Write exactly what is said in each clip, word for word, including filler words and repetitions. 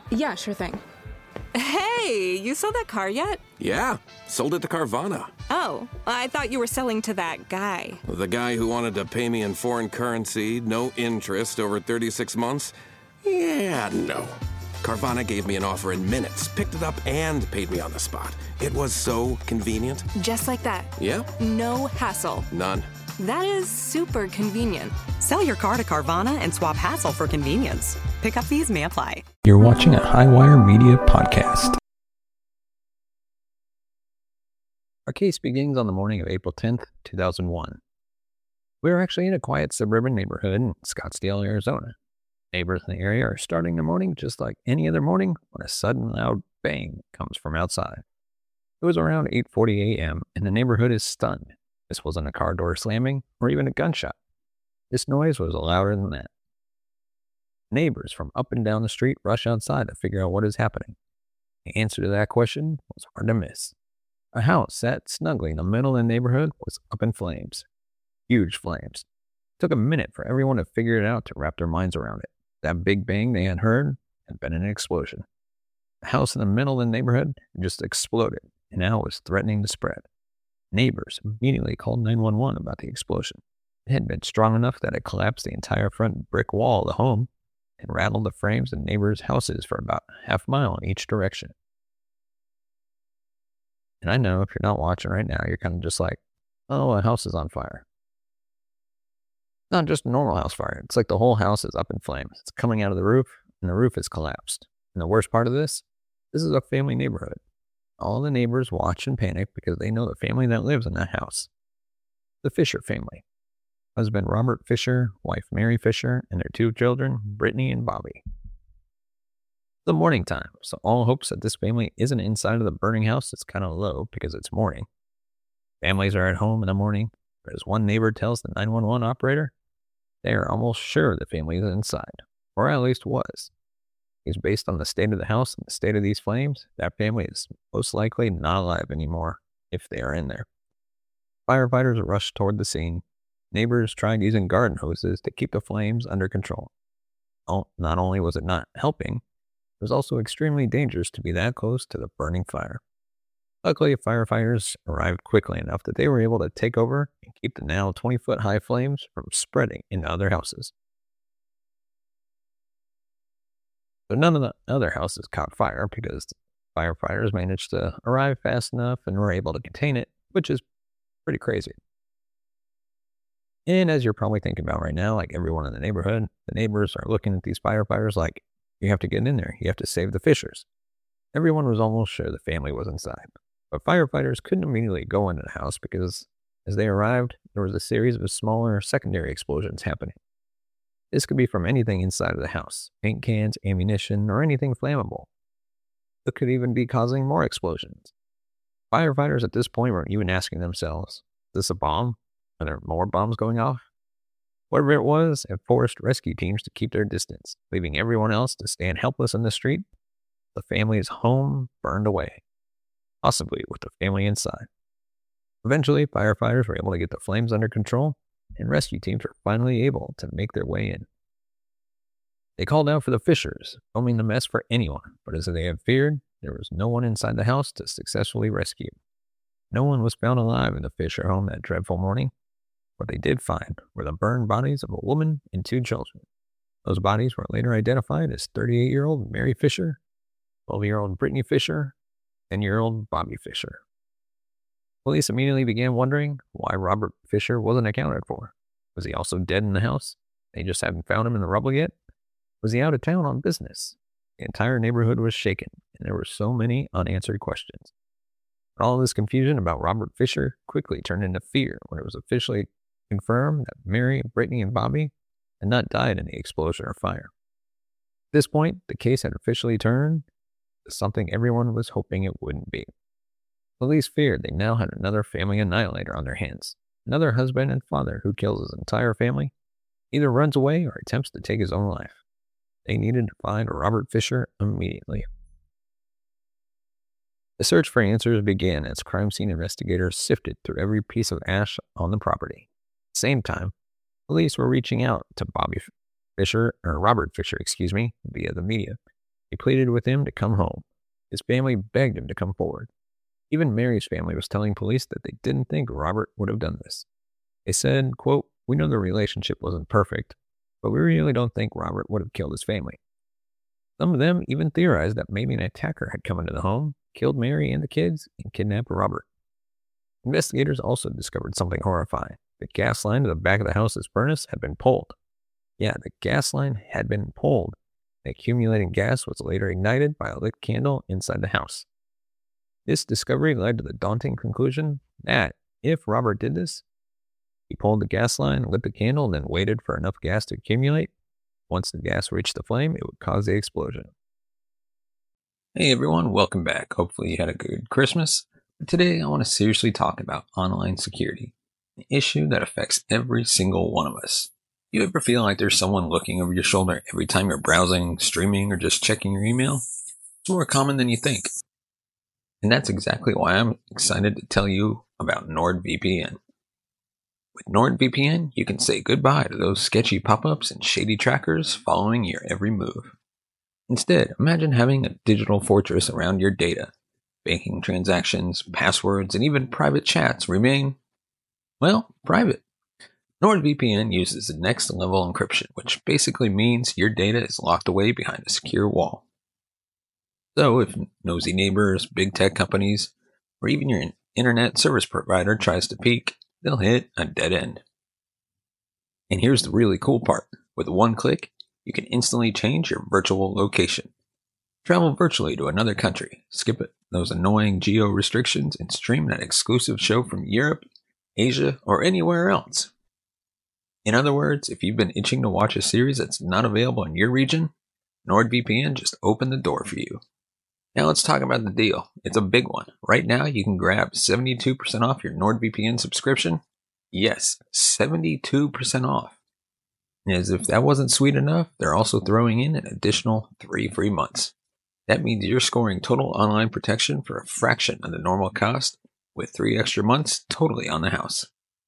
Yeah, sure thing. Hey, you sold that car yet? Yeah, sold it to Carvana. Oh, I thought you were selling to that guy. The guy who wanted to pay me in foreign currency, no interest, over thirty-six months? Yeah, no. Carvana gave me an offer in minutes, picked it up, and paid me on the spot. It was so convenient. Just like that. Yep. No hassle. None. That is super convenient. Sell your car to Carvana and swap hassle for convenience. Pickup fees may apply. You're watching a Highwire Media podcast. Our case begins on the morning of April tenth, two thousand one. We are actually in a quiet suburban neighborhood in Scottsdale, Arizona. Neighbors in the area are starting their morning just like any other morning when a sudden loud bang comes from outside. It was around eight forty a.m. and the neighborhood is stunned. This wasn't a car door slamming or even a gunshot. This noise was louder than that. Neighbors from up and down the street rush outside to figure out what is happening. The answer to that question was hard to miss. A house sat snugly in the middle of the neighborhood was up in flames. Huge flames. It took a minute for everyone to figure it out to wrap their minds around it. That big bang they had heard had been an explosion. The house in the middle of the neighborhood just exploded and now was threatening to spread. Neighbors immediately called nine one one about the explosion. It had been strong enough that it collapsed the entire front brick wall of the home and rattled the frames of neighbors' houses for about a half mile in each direction. And I know if you're not watching right now, you're kind of just like, oh, a house is on fire. Not just a normal house fire. It's like the whole house is up in flames. It's coming out of the roof, and the roof is collapsed. And the worst part of this, this is a family neighborhood. All the neighbors watch and panic because they know the family that lives in that house. The Fisher family. Husband Robert Fisher, wife Mary Fisher, and their two children, Brittany and Bobby. The morning time, so all hopes that this family isn't inside of the burning house is kind of low because it's morning. Families are at home in the morning, but as one neighbor tells the nine one one operator, they are almost sure the family is inside, or at least was. Because based on the state of the house and the state of these flames, that family is most likely not alive anymore if they are in there. Firefighters rushed toward the scene. Neighbors tried using garden hoses to keep the flames under control. Oh, not only was it not helping, it was also extremely dangerous to be that close to the burning fire. Luckily, firefighters arrived quickly enough that they were able to take over and keep the now twenty-foot high flames from spreading into other houses. But none of the other houses caught fire because firefighters managed to arrive fast enough and were able to contain it, which is pretty crazy. And as you're probably thinking about right now, like everyone in the neighborhood, the neighbors are looking at these firefighters like, you have to get in there. You have to save the Fishers. Everyone was almost sure the family was inside. But firefighters couldn't immediately go into the house because as they arrived, there was a series of smaller secondary explosions happening. This could be from anything inside of the house, paint cans, ammunition, or anything flammable. It could even be causing more explosions. Firefighters at this point were even asking themselves, is this a bomb? Are there more bombs going off? Whatever it was, it forced rescue teams to keep their distance, leaving everyone else to stand helpless in the street. The family's home burned away, possibly with the family inside. Eventually, firefighters were able to get the flames under control, and rescue teams were finally able to make their way in. They called out for the Fishers, filming the mess for anyone, but as they had feared, there was no one inside the house to successfully rescue. No one was found alive in the Fisher home that dreadful morning. What they did find were the burned bodies of a woman and two children. Those bodies were later identified as thirty-eight-year-old Mary Fisher, twelve-year-old Brittany Fisher, and ten-year-old Bobby Fisher. Police immediately began wondering why Robert Fisher wasn't accounted for. Was he also dead in the house? They just hadn't found him in the rubble yet? Was he out of town on business? The entire neighborhood was shaken, and there were so many unanswered questions. But all this confusion about Robert Fisher quickly turned into fear when it was officially confirmed that Mary, Brittany, and Bobby had not died in the explosion or fire. At this point, the case had officially turned to something everyone was hoping it wouldn't be. Police feared they now had another family annihilator on their hands, another husband and father who kills his entire family, either runs away or attempts to take his own life. They needed to find Robert Fisher immediately. The search for answers began as crime scene investigators sifted through every piece of ash on the property. At the same time, police were reaching out to Bobby Fisher, or Robert Fisher, excuse me, via the media, He pleaded with him to come home. His family begged him to come forward. Even Mary's family was telling police that they didn't think Robert would have done this. They said, quote, "We know the relationship wasn't perfect, but we really don't think Robert would have killed his family." Some of them even theorized that maybe an attacker had come into the home, killed Mary and the kids, and kidnapped Robert. Investigators also discovered something horrifying. The gas line to the back of the house's furnace had been pulled. Yeah, the gas line had been pulled. The accumulating gas was later ignited by a lit candle inside the house. This discovery led to the daunting conclusion that, if Robert did this, he pulled the gas line, lit the candle, and then waited for enough gas to accumulate. Once the gas reached the flame, it would cause the explosion. Hey everyone, welcome back. Hopefully you had a good Christmas. But today I want to seriously talk about online security, an issue that affects every single one of us. You ever feel like there's someone looking over your shoulder every time you're browsing, streaming, or just checking your email? It's more common than you think. And that's exactly why I'm excited to tell you about NordVPN. With NordVPN, you can say goodbye to those sketchy pop-ups and shady trackers following your every move. Instead, imagine having a digital fortress around your data. Banking transactions, passwords, and even private chats remain, well, private. NordVPN uses the next level encryption, which basically means your data is locked away behind a secure wall. So if nosy neighbors, big tech companies, or even your internet service provider tries to peek, they'll hit a dead end. And here's the really cool part. With one click, you can instantly change your virtual location. Travel virtually to another country, skip it, those annoying geo restrictions, and stream that exclusive show from Europe, Asia, or anywhere else. In other words, if you've been itching to watch a series that's not available in your region, NordVPN just opened the door for you. Now let's talk about the deal. It's a big one. Right now you can grab seventy-two percent off your NordVPN subscription. Yes, seventy-two percent off. And as if that wasn't sweet enough, they're also throwing in an additional three free months. That means you're scoring total online protection for a fraction of the normal cost, with three extra months totally on the house.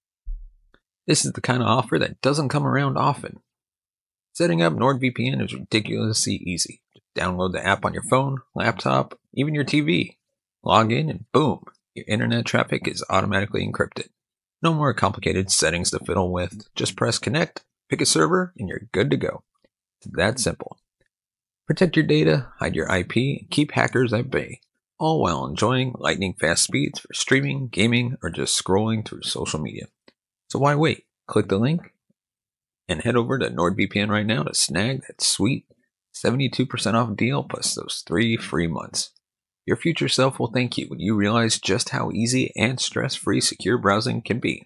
This is the kind of offer that doesn't come around often. Setting up NordVPN is ridiculously easy. Just download the app on your phone, laptop, even your T V. Log in and boom, your internet traffic is automatically encrypted. No more complicated settings to fiddle with. Just press connect, pick a server, and you're good to go. It's that simple. Protect your data, hide your I P, and keep hackers at bay, all while enjoying lightning fast speeds for streaming, gaming, or just scrolling through social media. So why wait? Click the link and head over to NordVPN right now to snag that sweet seventy-two percent off deal plus those three free months. Your future self will thank you when you realize just how easy and stress-free secure browsing can be.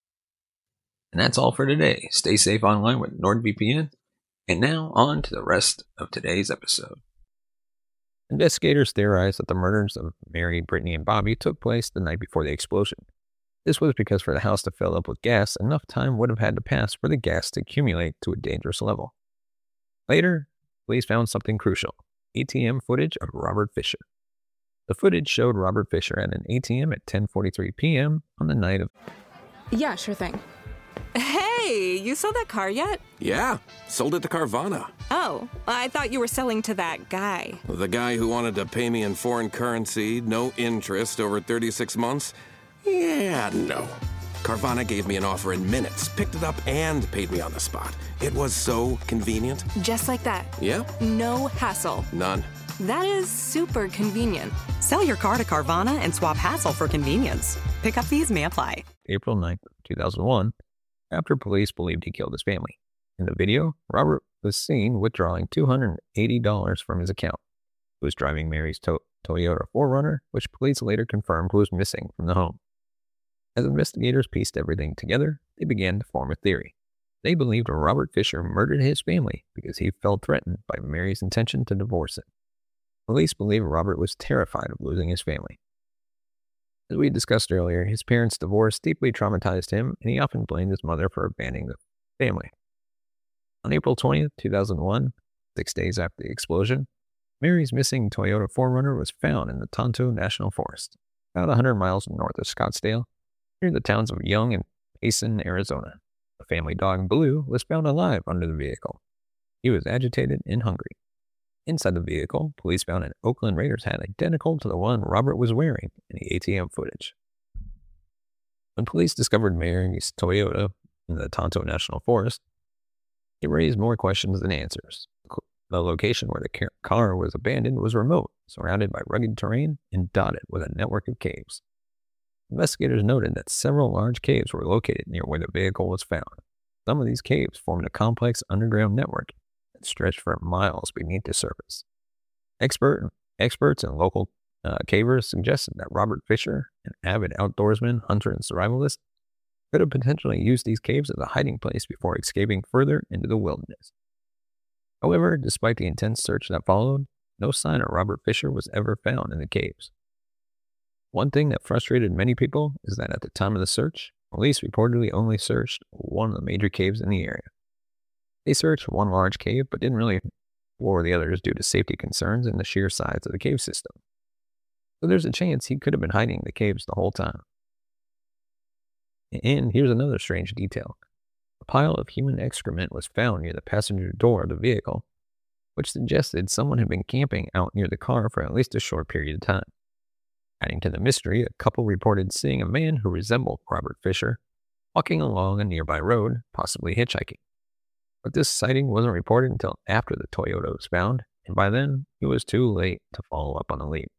And that's all for today. Stay safe online with NordVPN. And now on to the rest of today's episode. Investigators theorize that the murders of Mary, Brittany, and Bobby took place the night before the explosion. This was because for the house to fill up with gas, enough time would have had to pass for the gas to accumulate to a dangerous level. Later, police found something crucial: A T M footage of Robert Fisher. The footage showed Robert Fisher at an A T M at ten forty-three p.m. on the night of... Yeah, sure thing. Hey, you sold that car yet? Yeah, sold it to Carvana. Oh, I thought you were selling to that guy. The guy who wanted to pay me in foreign currency, no interest, over thirty-six months? Yeah, no. Carvana gave me an offer in minutes, picked it up, and paid me on the spot. It was so convenient. Just like that. Yep. No hassle. None. That is super convenient. Sell your car to Carvana and swap hassle for convenience. Pickup fees may apply. April ninth, two thousand one, after police believed he killed his family. In the video, Robert was seen withdrawing two hundred eighty dollars from his account. He was driving Mary's to- Toyota four runner, which police later confirmed was missing from the home. As investigators pieced everything together, they began to form a theory. They believed Robert Fisher murdered his family because he felt threatened by Mary's intention to divorce him. Police believe Robert was terrified of losing his family. As we discussed earlier, his parents' divorce deeply traumatized him, and he often blamed his mother for abandoning the family. On April twentieth, two thousand one, six days after the explosion, Mary's missing Toyota four runner was found in the Tonto National Forest, about one hundred miles north of Scottsdale, near the towns of Young and Payson, Arizona. The family dog, Blue, was found alive under the vehicle. He was agitated and hungry. Inside the vehicle, police found an Oakland Raiders hat identical to the one Robert was wearing in the A T M footage. When police discovered Mary's Toyota in the Tonto National Forest, it raised more questions than answers. The location where the car was abandoned was remote, surrounded by rugged terrain and dotted with a network of caves. Investigators noted that several large caves were located near where the vehicle was found. Some of these caves formed a complex underground network that stretched for miles beneath the surface. Expert, experts and local uh, cavers suggested that Robert Fisher, an avid outdoorsman, hunter, and survivalist, could have potentially used these caves as a hiding place before escaping further into the wilderness. However, despite the intense search that followed, no sign of Robert Fisher was ever found in the caves. One thing that frustrated many people is that at the time of the search, police reportedly only searched one of the major caves in the area. They searched one large cave, but didn't really explore the others due to safety concerns and the sheer size of the cave system. So there's a chance he could have been hiding in the caves the whole time. And here's another strange detail. A pile of human excrement was found near the passenger door of the vehicle, which suggested someone had been camping out near the car for at least a short period of time. Adding to the mystery, a couple reported seeing a man who resembled Robert Fisher walking along a nearby road, possibly hitchhiking. But this sighting wasn't reported until after the Toyota was found, and by then, it was too late to follow up on the lead.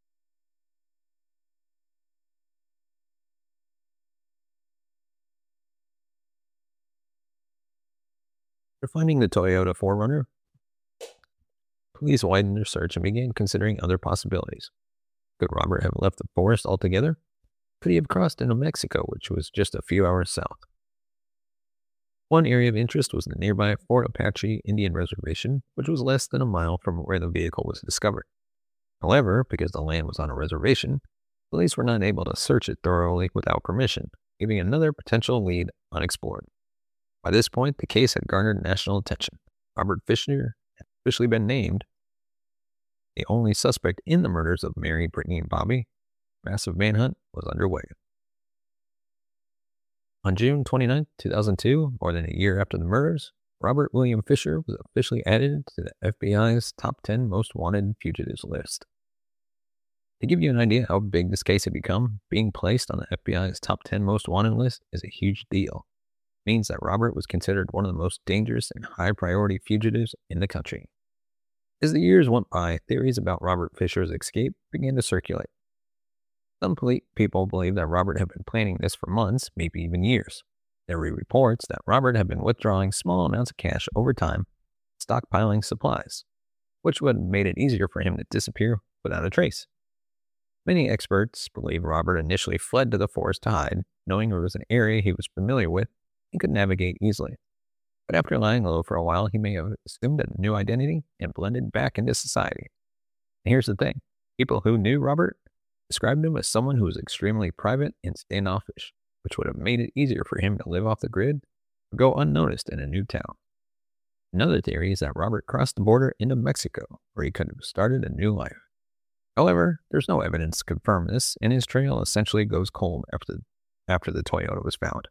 After finding the Toyota four runner, police widened their search and began considering other possibilities. Could Robert have left the forest altogether? Could he have crossed into Mexico, which was just a few hours south? One area of interest was the nearby Fort Apache Indian Reservation, which was less than a mile from where the vehicle was discovered. However, because the land was on a reservation, police were not able to search it thoroughly without permission, leaving another potential lead unexplored. By this point, the case had garnered national attention. Robert Fisher had officially been named the only suspect in the murders of Mary, Brittany, and Bobby. A massive manhunt was underway. On June twenty-ninth, two thousand two, more than a year after the murders, Robert William Fisher was officially added to the F B I's top ten most wanted fugitives list. To give you an idea how big this case had become, being placed on the F B I's top ten most wanted list is a huge deal. It means that Robert was considered one of the most dangerous and high-priority fugitives in the country. As the years went by, theories about Robert Fisher's escape began to circulate. Some people believe that Robert had been planning this for months, maybe even years. There were reports that Robert had been withdrawing small amounts of cash over time, stockpiling supplies, which would have made it easier for him to disappear without a trace. Many experts believe Robert initially fled to the forest to hide, knowing it was an area he was familiar with and could navigate easily. But after lying low for a while, he may have assumed a new identity and blended back into society. And here's the thing. People who knew Robert described him as someone who was extremely private and standoffish, which would have made it easier for him to live off the grid or go unnoticed in a new town. Another theory is that Robert crossed the border into Mexico, where he could have started a new life. However, there's no evidence to confirm this, and his trail essentially goes cold after, after the Toyota was found.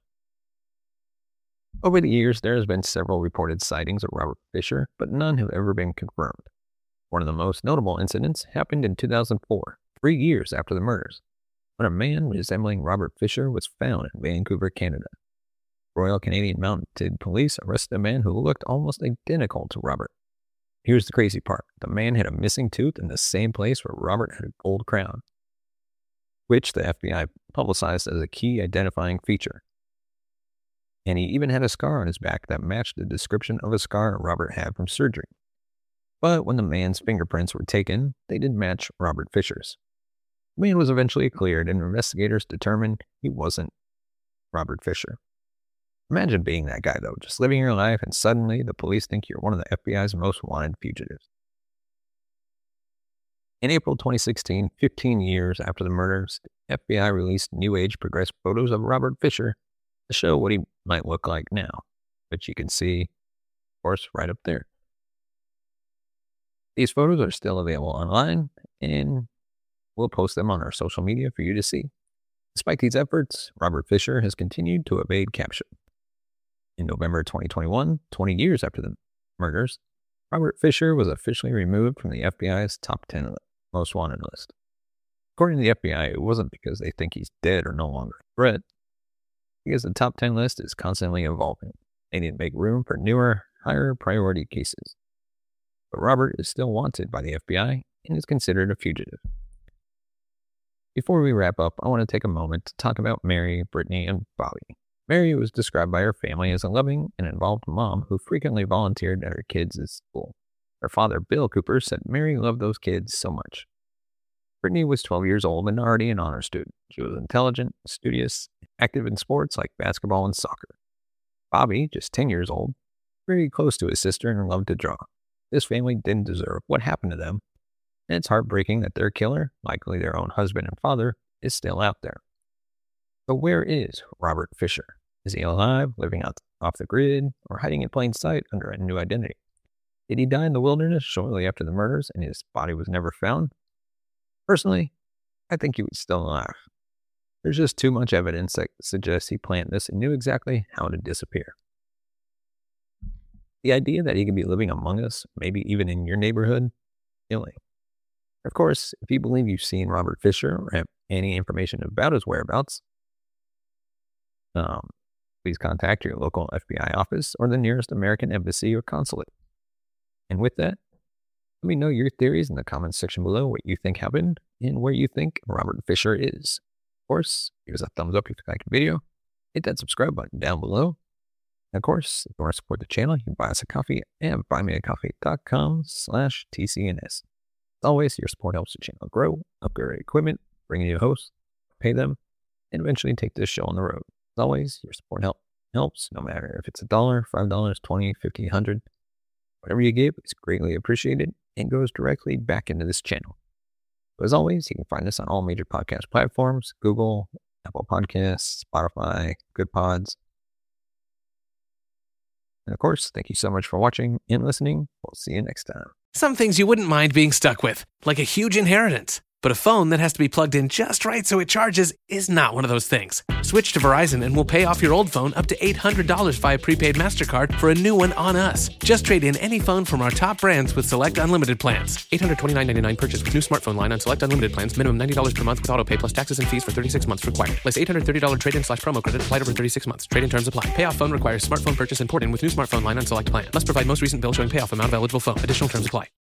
Over the years, there has been several reported sightings of Robert Fisher, but none have ever been confirmed. One of the most notable incidents happened in two thousand four, three years after the murders, when a man resembling Robert Fisher was found in Vancouver, Canada. Royal Canadian Mounted Police arrested a man who looked almost identical to Robert. Here's the crazy part. The man had a missing tooth in the same place where Robert had a gold crown, which the F B I publicized as a key identifying feature. And he even had a scar on his back that matched the description of a scar Robert had from surgery. But when the man's fingerprints were taken, they didn't match Robert Fisher's. The man was eventually cleared, and investigators determined he wasn't Robert Fisher. Imagine being that guy, though, just living your life, and suddenly the police think you're one of the F B I's most wanted fugitives. In April twenty sixteen, fifteen years after the murders, the F B I released New Age progressed photos of Robert Fisher to show what he might look like now, which you can see, of course, right up there. These photos are still available online, and we'll post them on our social media for you to see. Despite these efforts, Robert Fisher has continued to evade capture. In November twenty twenty-one, twenty years after the murders, Robert Fisher was officially removed from the F B I's top ten most wanted list. According to the F B I, it wasn't because they think he's dead or no longer a threat, because the top ten list is constantly evolving. They need to make room for newer, higher priority cases. But Robert is still wanted by the F B I and is considered a fugitive. Before we wrap up, I want to take a moment to talk about Mary, Brittany, and Bobby. Mary was described by her family as a loving and involved mom who frequently volunteered at her kids' school. Her father, Bill Cooper, said Mary loved those kids so much. Brittany was twelve years old and already an honor student. She was intelligent, studious, active in sports like basketball and soccer. Bobby, just ten years old, very close to his sister and loved to draw. This family didn't deserve what happened to them, and it's heartbreaking that their killer, likely their own husband and father, is still out there. But where is Robert Fisher? Is he alive, living out off the grid, or hiding in plain sight under a new identity? Did he die in the wilderness shortly after the murders and his body was never found? Personally, I think he was still alive. There's just too much evidence that suggests he planned this and knew exactly how to disappear. The idea that he could be living among us, maybe even in your neighborhood, killing. Of course, if you believe you've seen Robert Fisher or have any information about his whereabouts, um, please contact your local F B I office or the nearest American embassy or consulate. And with that, let me know your theories in the comments section below, what you think happened and where you think Robert Fisher is. Of course, give us a thumbs up if you like the video, hit that subscribe button down below. And of course, if you want to support the channel, you can buy us a coffee at buymeacoffee.com slash TCNS. As always, your support helps the channel grow, upgrade equipment, bring in new hosts, pay them, and eventually take this show on the road. As always, your support help helps, no matter if it's a dollar, five dollars, twenty, fifty, one hundred. Whatever you give is greatly appreciated and goes directly back into this channel. But as always, you can find us on all major podcast platforms, Google, Apple Podcasts, Spotify, Good Pods. And of course, thank you so much for watching and listening. We'll see you next time. Some things you wouldn't mind being stuck with, like a huge inheritance. But a phone that has to be plugged in just right so it charges is not one of those things. Switch to Verizon and we'll pay off your old phone up to eight hundred dollars via prepaid MasterCard for a new one on us. Just trade in any phone from our top brands with select unlimited plans. eight hundred twenty-nine dollars and ninety-nine cents purchase with new smartphone line on select unlimited plans. Minimum ninety dollars per month with auto pay plus taxes and fees for thirty-six months required. Less eight hundred thirty dollars trade-in slash promo credit applied over thirty-six months. Trade-in terms apply. Payoff phone requires smartphone purchase and port in with new smartphone line on select plan. Must provide most recent bill showing payoff amount of eligible phone. Additional terms apply.